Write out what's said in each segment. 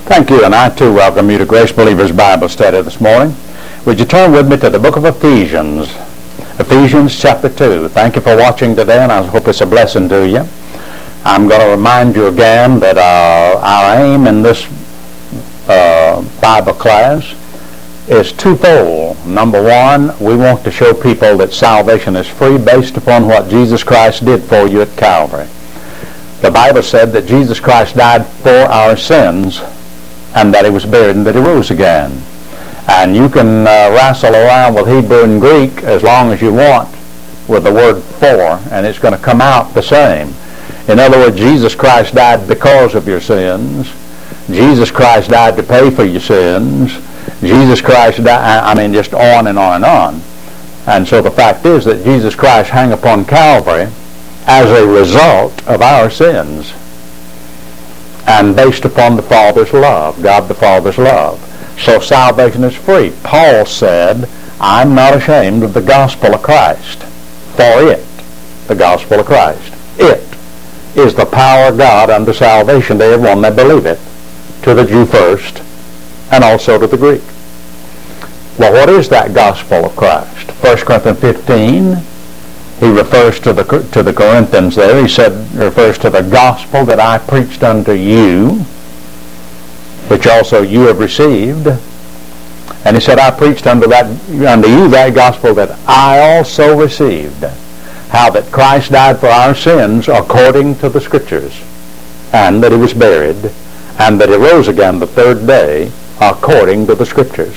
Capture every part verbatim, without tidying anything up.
Thank you, and I too welcome you to Grace Believers Bible Study this morning. Would you turn with me to the book of Ephesians, Ephesians chapter two. Thank you for watching today, and I hope it's a blessing to you. I'm going to remind you again that uh, our aim in this uh, Bible class is twofold. Number one, we want to show people that salvation is free based upon what Jesus Christ did for you at Calvary. The Bible said that Jesus Christ died for our sins, and that he was buried, and that he rose again. And you can uh, wrestle around with Hebrew and Greek as long as you want with the word for, and it's going to come out the same. In other words, Jesus Christ died because of your sins. Jesus Christ died to pay for your sins. Jesus Christ died, I mean, just on and on and on. And so the fact is that Jesus Christ hung upon Calvary as a result of our sins, and based upon the Father's love, God the Father's love. So salvation is free. Paul said, I'm not ashamed of the gospel of Christ. For it, the gospel of Christ, it is the power of God unto salvation to everyone that believe it, to the Jew first, and also to the Greek. Well, what is that gospel of Christ? First Corinthians fifteen, he refers to the to the Corinthians there. He said, refers to the gospel that I preached unto you, which also you have received. And he said, I preached unto that unto you that gospel that I also received, how that Christ died for our sins according to the Scriptures, and that he was buried, and that he rose again the third day according to the Scriptures.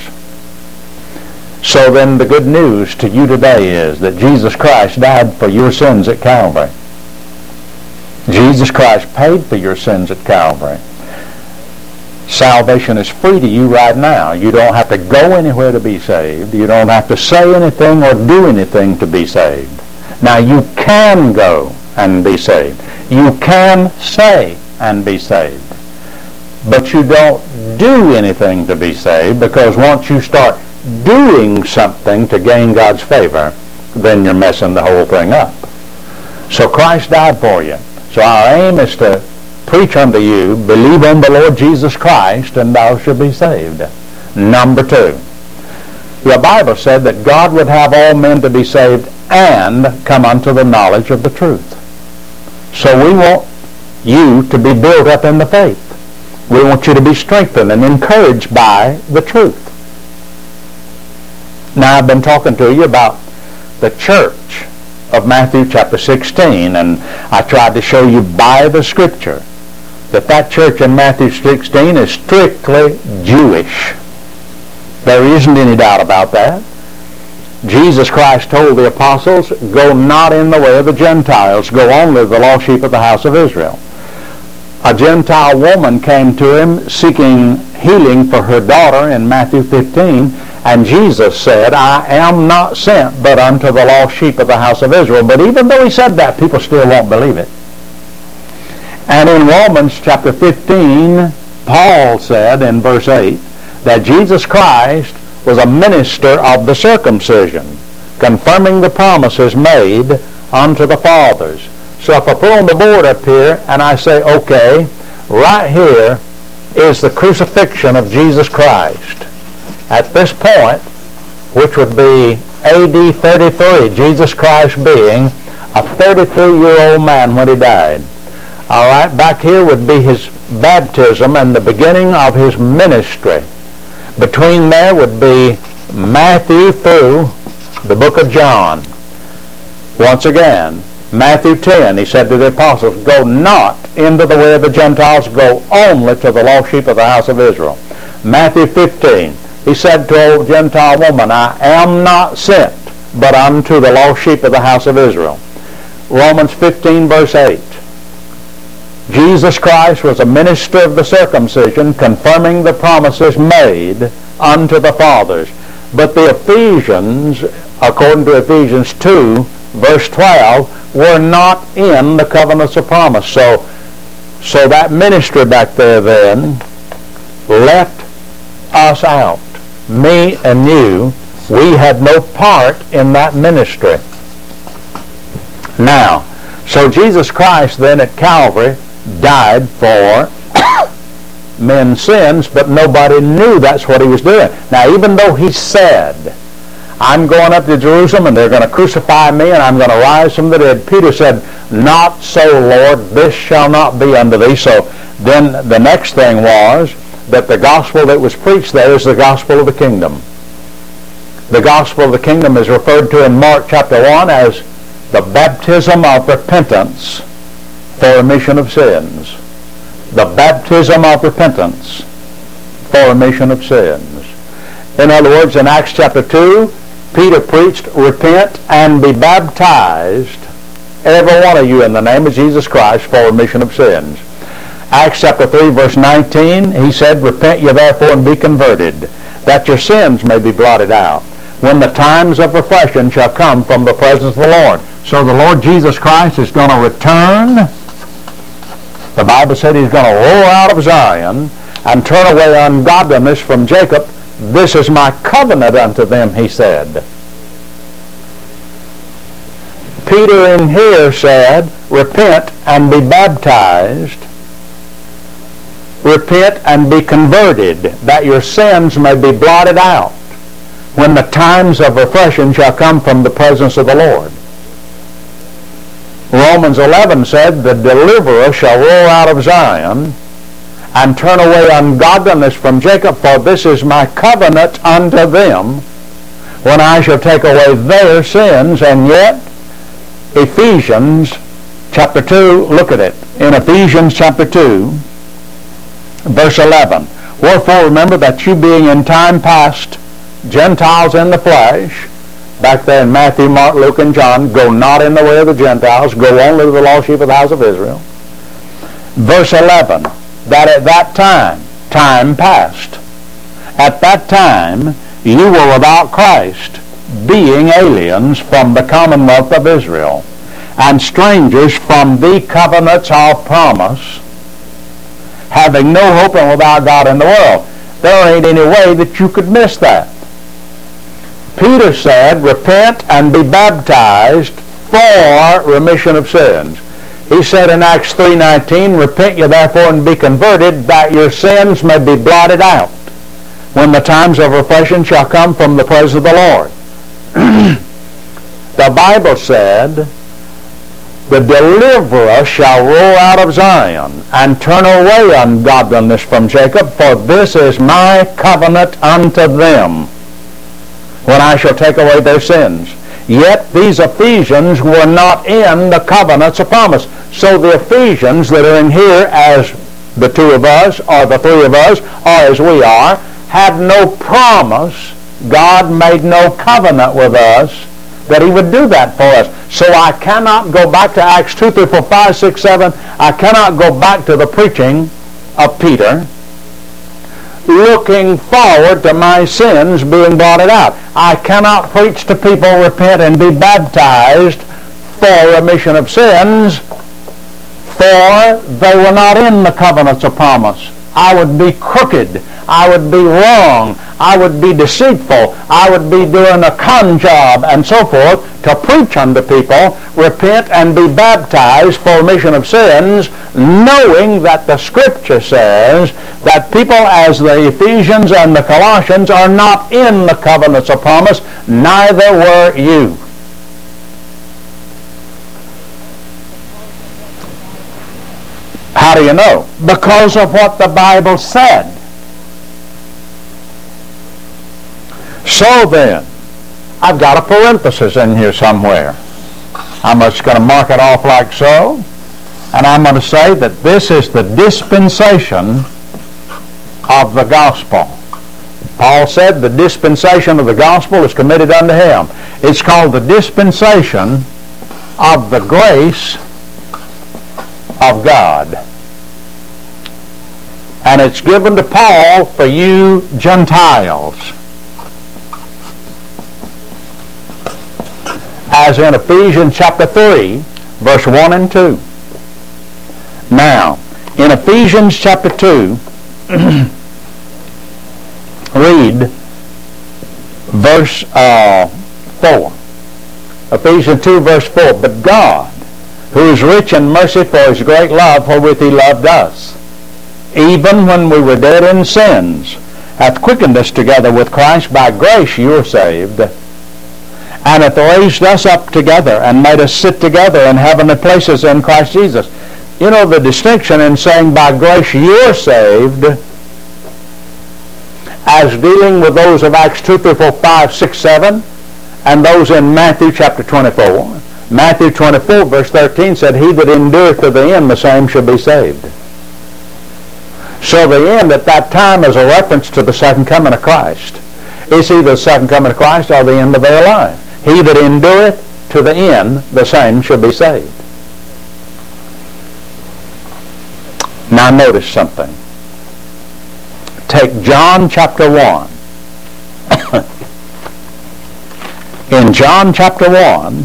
So then the good news to you today is that Jesus Christ died for your sins at Calvary. Jesus Christ paid for your sins at Calvary. Salvation is free to you right now. You don't have to go anywhere to be saved. You don't have to say anything or do anything to be saved. Now you can go and be saved. You can say and be saved. But you don't do anything to be saved, because once you start doing something to gain God's favor, then you're messing the whole thing up. So Christ died for you. So our aim is to preach unto you, believe on the Lord Jesus Christ, and thou shalt be saved. Number two, the Bible said that God would have all men to be saved and come unto the knowledge of the truth. So we want you to be built up in the faith. We want you to be strengthened and encouraged by the truth. Now, I've been talking to you about the church of Matthew chapter sixteen, and I tried to show you by the Scripture that that church in Matthew sixteen is strictly Jewish. There isn't any doubt about that. Jesus Christ told the apostles, go not in the way of the Gentiles, go only to the lost sheep of the house of Israel. A Gentile woman came to him seeking healing for her daughter in Matthew fifteen, and Jesus said, I am not sent but unto the lost sheep of the house of Israel. But even though he said that, people still won't believe it. And in Romans chapter fifteen, Paul said in verse eight that Jesus Christ was a minister of the circumcision, confirming the promises made unto the fathers. So if I put on the board up here and I say, okay, right here is the crucifixion of Jesus Christ. At this point, which would be A D thirty-three, Jesus Christ being a thirty-three-year-old man when he died. All right, back here would be his baptism and the beginning of his ministry. Between there would be Matthew through the book of John. Once again, Matthew ten, he said to the apostles, go not into the way of the Gentiles, go only to the lost sheep of the house of Israel. Matthew fifteen, he said to a Gentile woman, I am not sent but unto the lost sheep of the house of Israel. Romans fifteen verse eight, Jesus Christ was a minister of the circumcision, confirming the promises made unto the fathers. But the Ephesians, according to Ephesians two verse twelve, were not in the covenants of promise. So, so that ministry back there then left us out. Me and you, we had no part in that ministry. Now, so Jesus Christ then at Calvary died for men's sins, but nobody knew that's what he was doing. Now, even though he said, I'm going up to Jerusalem and they're going to crucify me and I'm going to rise from the dead, Peter said, not so, Lord, this shall not be unto thee. So then the next thing was that the gospel that was preached there is the gospel of the kingdom. The gospel of the kingdom is referred to in Mark chapter one as the baptism of repentance for remission of sins. The baptism of repentance for remission of sins. In other words, in Acts chapter two, Peter preached, repent and be baptized, every one of you, in the name of Jesus Christ for remission of sins. Acts chapter three, verse nineteen, he said, repent ye therefore and be converted, that your sins may be blotted out, when the times of refreshing shall come from the presence of the Lord. So the Lord Jesus Christ is going to return. The Bible said he's going to roll out of Zion and turn away ungodliness from Jacob. This is my covenant unto them, he said. Peter in here said, repent and be baptized. Repent and be converted, that your sins may be blotted out, when the times of refreshing shall come from the presence of the Lord. Romans eleven said, the deliverer shall roll out of Zion and turn away ungodliness from Jacob, for this is my covenant unto them, when I shall take away their sins. And yet, Ephesians chapter two, look at it. In Ephesians chapter two, verse eleven, wherefore remember that you being in time past Gentiles in the flesh, back there in Matthew, Mark, Luke, and John, go not in the way of the Gentiles, go only to the lost sheep of the house of Israel. Verse eleven, that at that time, time past, at that time you were without Christ, being aliens from the commonwealth of Israel, and strangers from the covenants of promise, having no hope and without God in the world. There ain't any way that you could miss that. Peter said, repent and be baptized for remission of sins. He said in Acts three nineteen, repent ye therefore and be converted, that your sins may be blotted out, when the times of refreshing shall come from the presence of the Lord. The Bible said, the deliverer shall roll out of Zion and turn away ungodliness from Jacob, for this is my covenant unto them, when I shall take away their sins. Yet these Ephesians were not in the covenants of promise. So the Ephesians that are in here, as the two of us, or the three of us, or as we are, had no promise. God made no covenant with us that he would do that for us. So I cannot go back to Acts two, three, four, five, six, seven. I cannot go back to the preaching of Peter, looking forward to my sins being blotted out. I cannot preach to people, repent and be baptized for remission of sins, for they were not in the covenants of promise. I would be crooked. I would be wrong. I would be deceitful. I would be doing a con job and so forth to preach unto people, repent and be baptized for remission of sins, knowing that the Scripture says that people as the Ephesians and the Colossians are not in the covenants of promise, neither were you. How do you know? Because of what the Bible said. So then, I've got a parenthesis in here somewhere. I'm just going to mark it off like so, and I'm going to say that this is the dispensation of the gospel. Paul said the dispensation of the gospel is committed unto him. It's called the dispensation of the grace of God. And it's given to Paul for you Gentiles. As in Ephesians chapter three, verse one and two. Now, in Ephesians chapter two, read verse uh, four. Ephesians two, verse four. But God, who is rich in mercy for his great love wherewith he loved us, even when we were dead in sins, hath quickened us together with Christ. By grace you are saved, and hath raised us up together, and made us sit together in heavenly places in Christ Jesus. You know the distinction in saying by grace you're saved, as dealing with those of Acts two, three, four, five, six, seven, and those in Matthew chapter twenty-four. Matthew twenty-four, verse thirteen said, he that endureth to the end, the same shall be saved. So the end at that time is a reference to the second coming of Christ. It's either the second coming of Christ or the end of their life. He that endureth to the end, the same shall be saved. Now notice something. Take John chapter one. In John chapter one,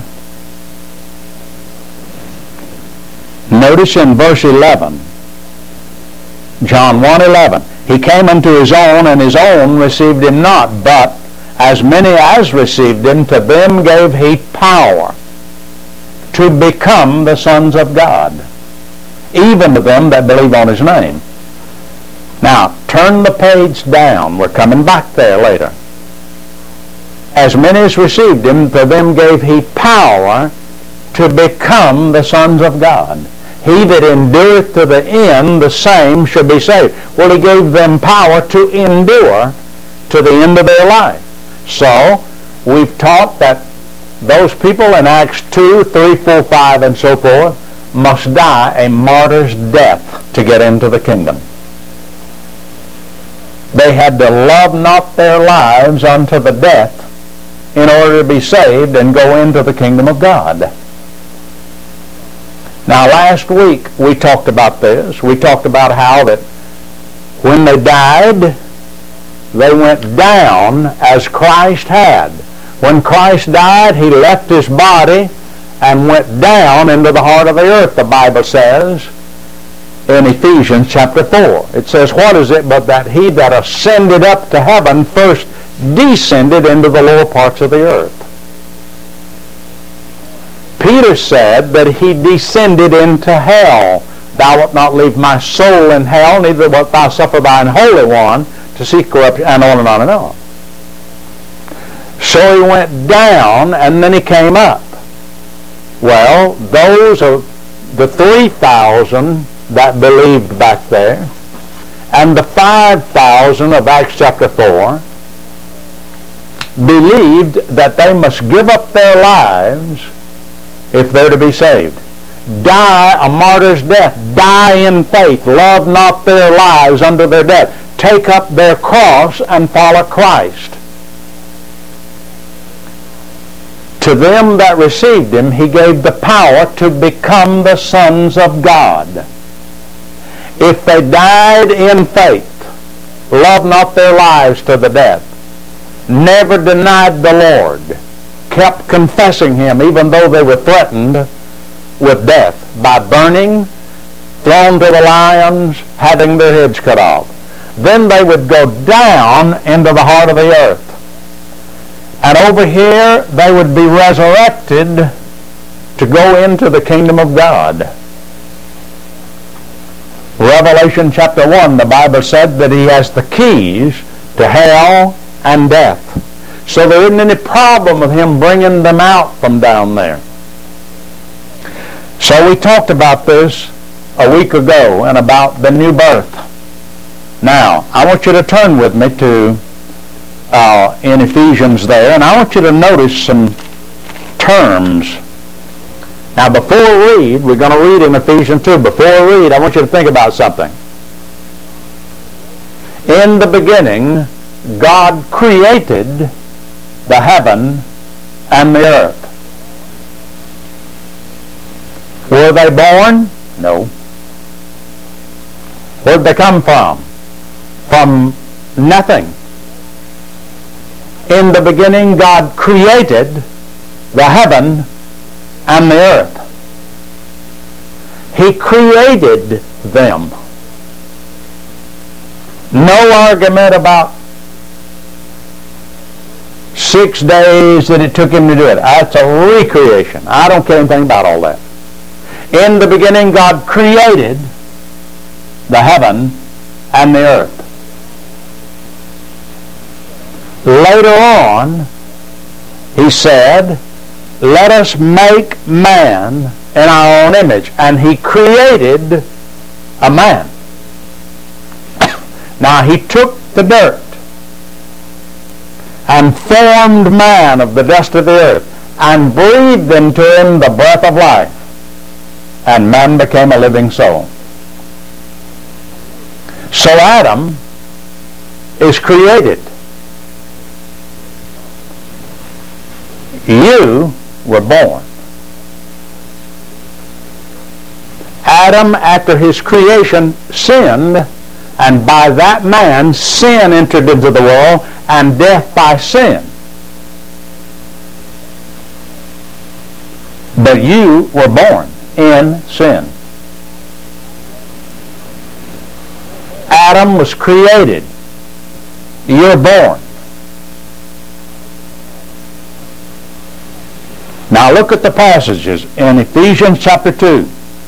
notice in verse eleven, John one eleven, he came unto his own, and his own received him not, but as many as received him, to them gave he power to become the sons of God, even to them that believe on his name. Now, turn the page down. We're coming back there later. As many as received him, to them gave he power to become the sons of God. He that endureth to the end, the same shall be saved. Well, he gave them power to endure to the end of their life. So, we've taught that those people in Acts two, three, four, five, and so forth must die a martyr's death to get into the kingdom. They had to love not their lives unto the death in order to be saved and go into the kingdom of God. Now, last week we talked about this. We talked about how that when they died, they went down as Christ had. When Christ died, he left his body and went down into the heart of the earth, the Bible says in Ephesians chapter four. It says, what is it but that he that ascended up to heaven first descended into the lower parts of the earth. Peter said that he descended into hell. Thou wilt not leave my soul in hell, neither wilt thou suffer thine Holy One to see corruption, and on and on and on. So he went down, and then he came up. Well, those are the three thousand that believed back there, and the five thousand of Acts chapter four believed that they must give up their lives if they're to be saved. Die a martyr's death. Die in faith. Love not their lives unto their death. Take up their cross and follow Christ. To them that received him, he gave the power to become the sons of God. If they died in faith, loved not their lives to the death, never denied the Lord, kept confessing him even though they were threatened with death by burning, thrown to the lions, having their heads cut off, then they would go down into the heart of the earth. And over here they would be resurrected to go into the kingdom of God. Revelation chapter one, the Bible said that he has the keys to hell and death. So there isn't any problem of him bringing them out from down there. So we talked about this a week ago and about the new birth. Now, I want you to turn with me to uh, in Ephesians there, and I want you to notice some terms. Now, before we read, we're going to read in Ephesians two. Before we read, I want you to think about something. In the beginning, God created the heaven and the earth. Were they born? No. Where did they come from? From nothing. In the beginning, God created the heaven and the earth. He created them. No argument about six days that it took him to do it. That's a recreation. I don't care anything about all that. In the beginning, God created the heaven and the earth. Later on, he said, let us make man in our own image. And he created a man. Now he took the dirt and formed man of the dust of the earth and breathed into him the breath of life. And man became a living soul. So Adam is created. You were born. Adam, after his creation, sinned, and by that man sin entered into the world, and death by sin. But you were born in sin. Adam was created. You're born. Now look at the passages in Ephesians chapter two,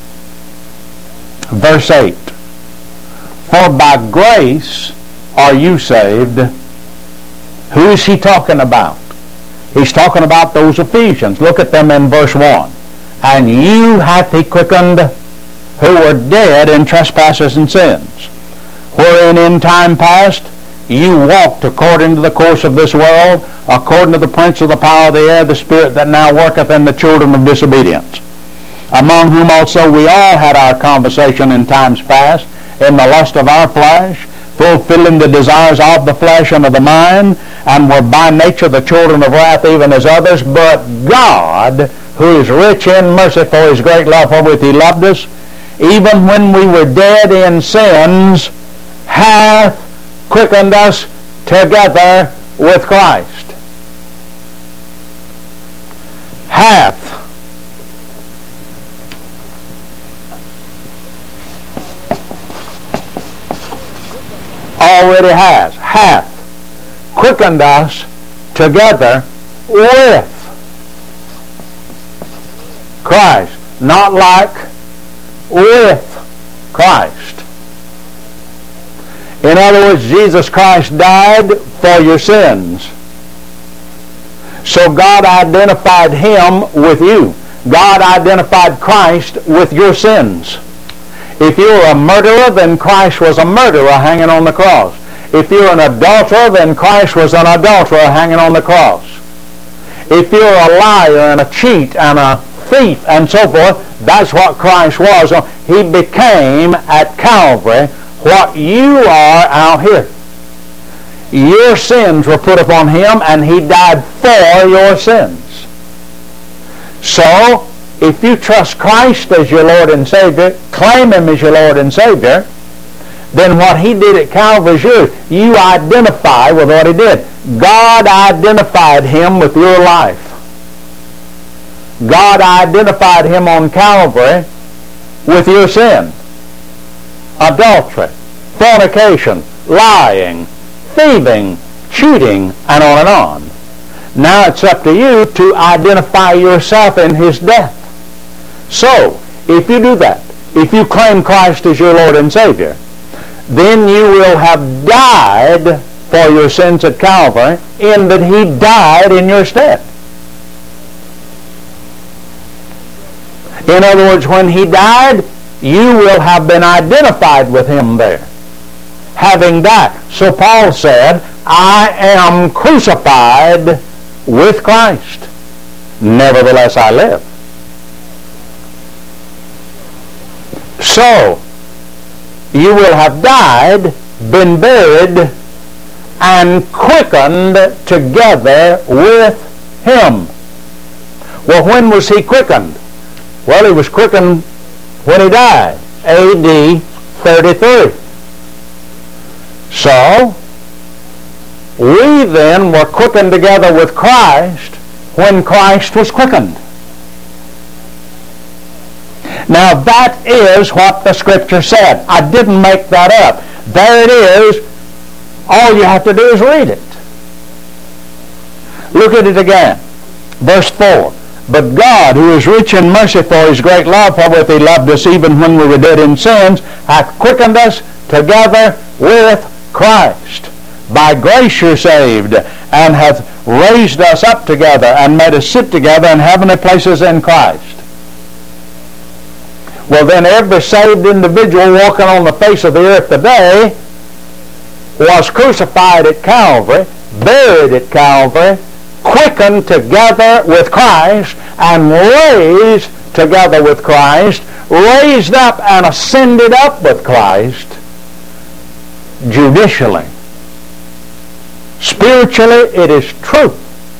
verse eight. For by grace are you saved. Who is he talking about? He's talking about those Ephesians. Look at them in verse one. And you hath he quickened who were dead in trespasses and sins, wherein in time past you walked according to the course of this world, according to the prince of the power of the air, the spirit that now worketh in the children of disobedience, among whom also we all had our conversation in times past, in the lust of our flesh, fulfilling the desires of the flesh and of the mind, and were by nature the children of wrath even as others. But God, who is rich in mercy for his great love wherewith he loved us, even when we were dead in sins, hath quickened us together with Christ. Hath. Already has. Hath quickened us together with Christ. Not like, with Christ. In other words, Jesus Christ died for your sins. So God identified him with you. God identified Christ with your sins. If you were a murderer, then Christ was a murderer hanging on the cross. If you're an adulterer, then Christ was an adulterer hanging on the cross. If you're a liar and a cheat and a thief and so forth, that's what Christ was. He became at Calvary what you are out here. Your sins were put upon him, and he died for your sins. So, if you trust Christ as your Lord and Savior, claim him as your Lord and Savior, then what he did at Calvary is yours. You identify with what he did. God identified him with your life. God identified him on Calvary with your sin. Adultery, fornication, lying, thieving, cheating, and on and on. Now it's up to you to identify yourself in his death. So, if you do that, if you claim Christ as your Lord and Savior, then you will have died for your sins at Calvary, in that he died in your stead. In other words, when he died, you will have been identified with him there, having died. So Paul said, I am crucified with Christ. Nevertheless I live. So, you will have died, been buried, and quickened together with him. Well, when was he quickened? Well, he was quickened when he died, A D thirty-three. So, we then were quickened together with Christ when Christ was quickened. Now that is what the Scripture said. I didn't make that up. There it is. All you have to do is read it. Look at it again. Verse four. But God, who is rich in mercy for his great love, wherewith he loved us even when we were dead in sins, hath quickened us together with Christ. By grace you're saved, and hath raised us up together, and made us sit together in heavenly places in Christ. Well, then every saved individual walking on the face of the earth today was crucified at Calvary, buried at Calvary, quickened together with Christ, and raised together with Christ, raised up and ascended up with Christ judicially. Spiritually, it is true.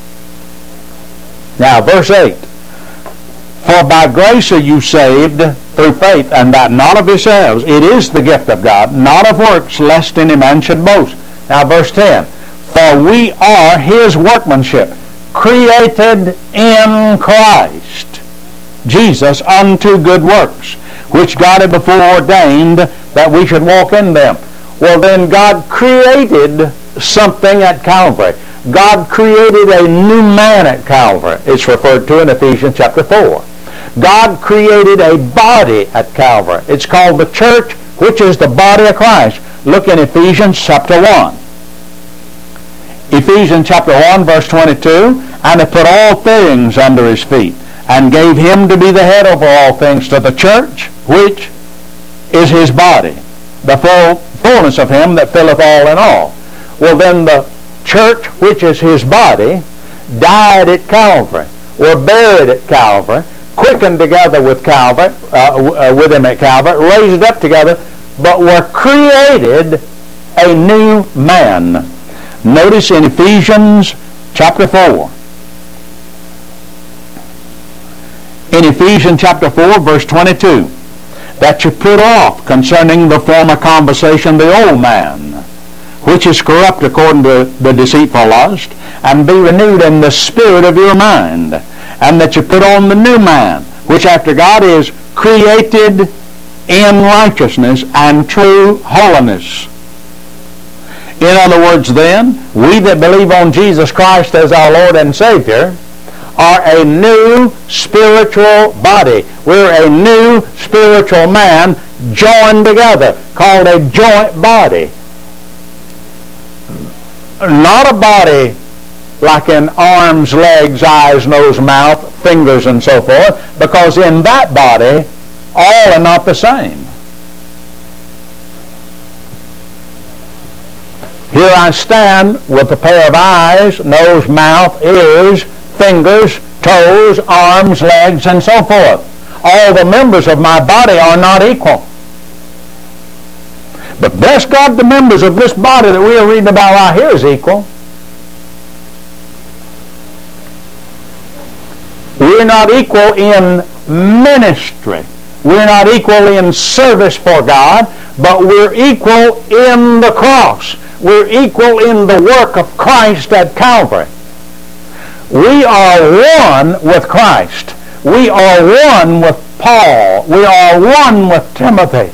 Now, verse eight. For by grace are you saved through faith, and that not of yourselves. It is the gift of God, not of works, lest any man should boast. Now, verse ten. For we are his workmanship, created in Christ Jesus unto good works, which God had before ordained that we should walk in them. Well, then God created something at Calvary. God created a new man at Calvary. It's referred to in Ephesians chapter four. God created a body at Calvary. It's called the church, which is the body of Christ. Look in Ephesians chapter one. Ephesians chapter one, verse twenty-two, and hath put all things under his feet, and gave him to be the head over all things to the church, which is his body, the full fullness of him that filleth all in all. Well, then the church, which is his body, died at Calvary, were buried at Calvary, quickened together with Calvary, uh, with him at Calvary, raised up together, but were created a new man. Notice in Ephesians chapter four. In Ephesians chapter four, verse twenty-two, that you put off concerning the former conversation the old man, which is corrupt according to the deceitful lust, and be renewed in the spirit of your mind, and that you put on the new man, which after God is created in righteousness and true holiness. In other words, then, we that believe on Jesus Christ as our Lord and Savior are a new spiritual body. We're a new spiritual man joined together, called a joint body. Not a body like in arms, legs, eyes, nose, mouth, fingers, and so forth, because in that body, all are not the same. Here I stand with a pair of eyes, nose, mouth, ears, fingers, toes, arms, legs, and so forth. All the members of my body are not equal. But bless God, the members of this body that we are reading about right here is equal. We're not equal in ministry. We're not equal in service for God, but we're equal in the cross. We're equal in the work of Christ at Calvary. We are one with Christ. We are one with Paul. We are one with Timothy.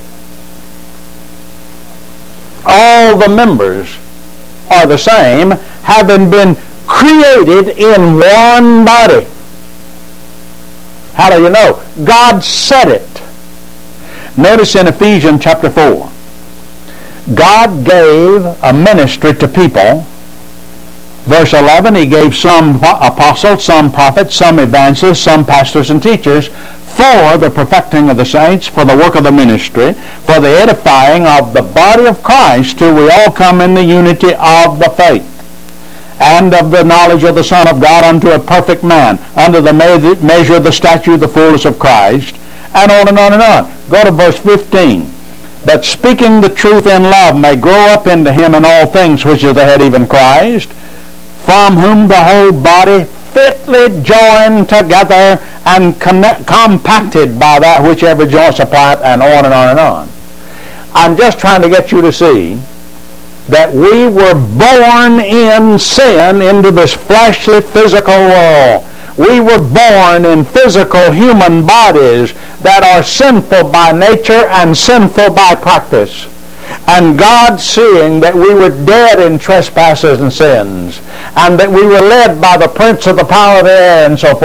All the members are the same, having been created in one body. How do you know? God said it. Notice in Ephesians chapter four, God gave a ministry to people. Verse eleven, he gave some apostles, some prophets, some evangelists, some pastors and teachers for the perfecting of the saints, for the work of the ministry, for the edifying of the body of Christ, till we all come in the unity of the faith and of the knowledge of the Son of God, unto a perfect man, under the measure of the stature of the fullness of Christ, and on and on and on. Go to verse fifteen. That speaking the truth in love may grow up into him in all things, which is the head, even Christ, from whom the whole body fitly joined together and connect, compacted by that which every joint supplieth, and on and on and on. I'm just trying to get you to see that we were born in sin into this fleshly, physical world. We were born in physical human bodies that are sinful by nature and sinful by practice. And God, seeing that we were dead in trespasses and sins, and that we were led by the prince of the power of the air and so forth,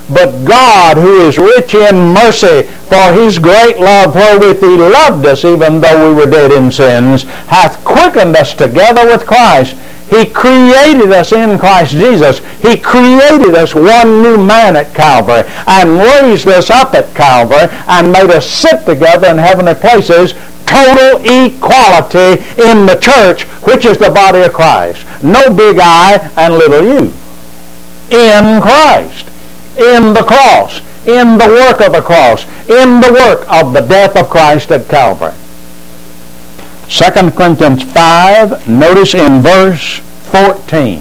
But God, who is rich in mercy, for his great love wherewith he loved us, even though we were dead in sins, hath quickened us together with Christ. He created us in Christ Jesus. He created us one new man at Calvary and raised us up at Calvary and made us sit together in heavenly places. Total equality in the church, which is the body of Christ. No big I and little you. In Christ. In the cross, in the work of the cross, in the work of the death of Christ at Calvary. Second Corinthians five, notice in verse fourteen.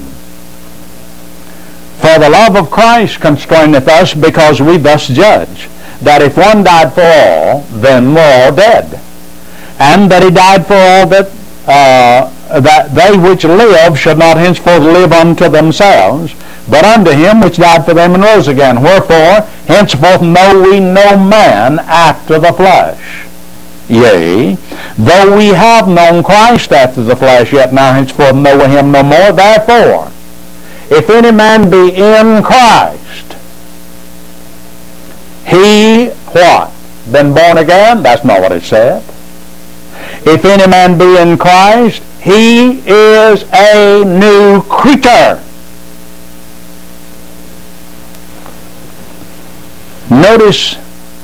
For the love of Christ constraineth us, because we thus judge, that if one died for all, then we're all dead. And that he died for all, that uh, that they which live should not henceforth live unto themselves, but unto him which died for them and rose again. Wherefore, henceforth know we no man after the flesh. Yea, though we have known Christ after the flesh, yet now henceforth know we him no more. Therefore, if any man be in Christ, he, what? Been born again? That's not what it said. If any man be in Christ, he is a new creature. Notice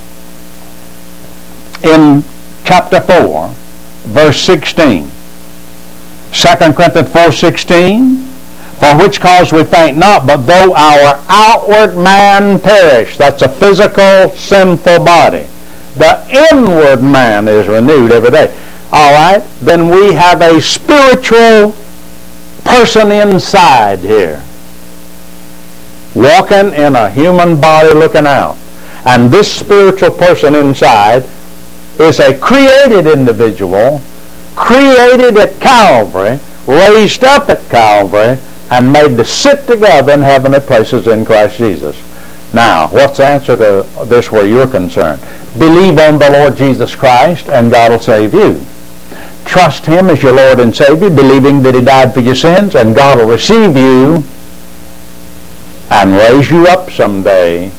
in chapter four, verse sixteen. Second Corinthians four sixteen. For which cause we faint not, but though our outward man perish, that's a physical, sinful body, the inward man is renewed every day. All right? Then we have a spiritual person inside here, walking in a human body looking out. And this spiritual person inside is a created individual, created at Calvary, raised up at Calvary, and made to sit together in heavenly places in Christ Jesus. Now, what's the answer to this where you're concerned? Believe on the Lord Jesus Christ, and God will save you. Trust him as your Lord and Savior, believing that he died for your sins, and God will receive you and raise you up someday,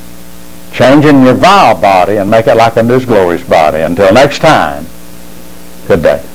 changing your vile body and make it like unto his glorious body. Until next time, good day.